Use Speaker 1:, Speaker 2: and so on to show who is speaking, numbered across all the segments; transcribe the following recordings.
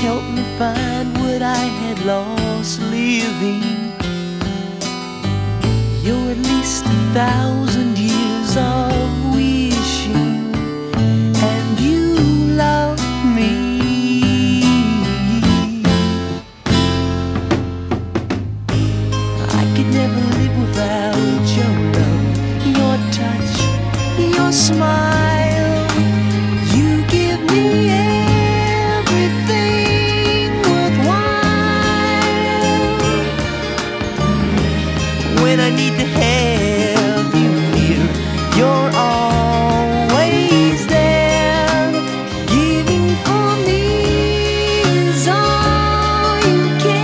Speaker 1: help me find what I had lost living. You're at least 1,000 years of wishing, and you love me. I could never live without your love, your touch, your smile. You give me everything worthwhile. When I need to have you near, you're always there. Giving for me is all you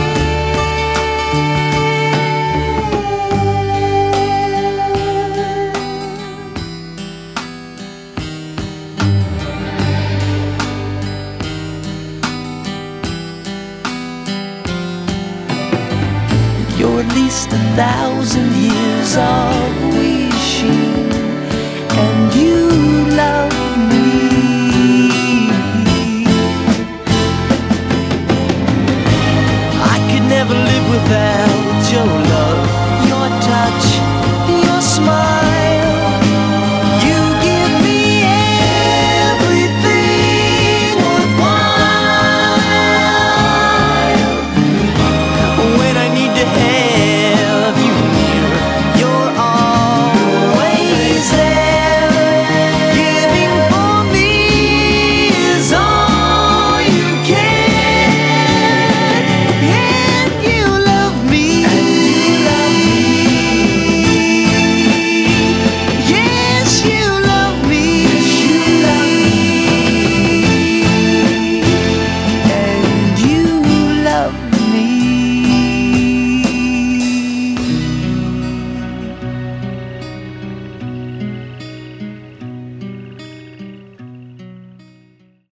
Speaker 1: You're at least 1,000 years of wishing, and you